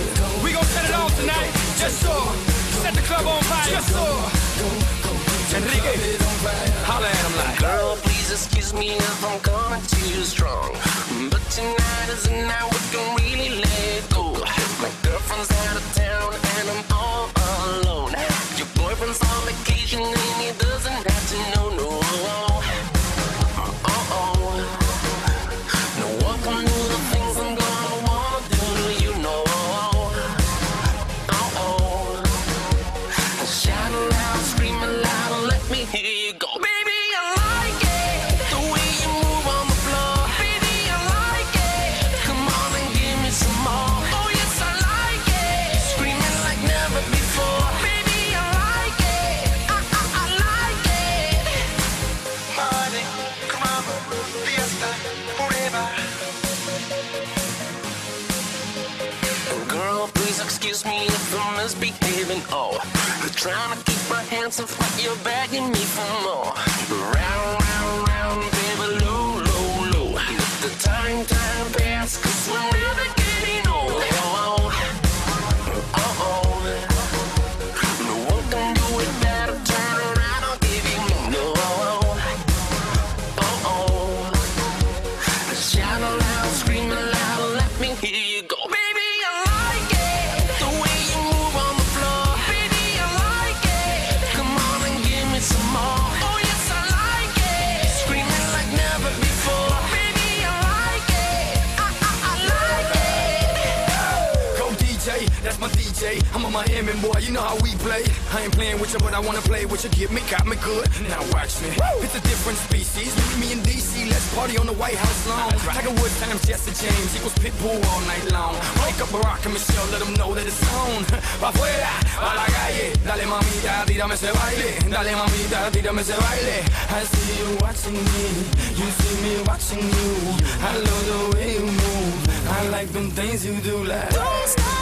We gon' set it off tonight. Yes, sir. Set the club on fire. Yes, sir. Enrique, holla at him like. Girl, please excuse me if I'm coming too strong, but tonight is the night we can really let go. My girlfriend's out of town and I'm all alone. Your boyfriend's on vacation and he doesn't have to know, no. No one can do the things I'm gonna wanna do to you, no. Shout aloud, scream aloud, let me hear you go. Baby, I like it, the way you move on the floor. Baby, I like it, come on and give me some more. Oh yes, I like it, screaming like never before. Baby, I like it, I like it. Party, come on, fiesta, forever. Girl, please excuse me if I'm misbehaving. Oh, trying to keep my hands off, but you're begging me for more. Round, round, round, baby, low, low, low. Let the time pass, 'cause we're never getting old. No one can do it better. Turn around, I'll give you more. Shout aloud, scream aloud, let me hear you go. Baby, I like it, the way you move on the floor. Baby, I like it, come on and give me some more. Oh yes, I like it, screaming like never before. Baby, I like it, I like it. Go DJ, that's my DJ. I'm a Miami boy, you know how we play. I ain't playing with you, but I wanna play with you. Get me, got me good. Now watch me. It's a different species. Meet me in DC, let's party on the White House lawn. Tiger Woods times Jesse James equals Pitbull all night long. Wake up Barack and Michelle, let them know that it's on. Pa' afuera, pa' la calle. Dale mamita, tírame ese baile. Dale mamita, tírame ese baile. I see you watching me, you see me watching you. I love the way you move. I like them things you do like. Don't stop.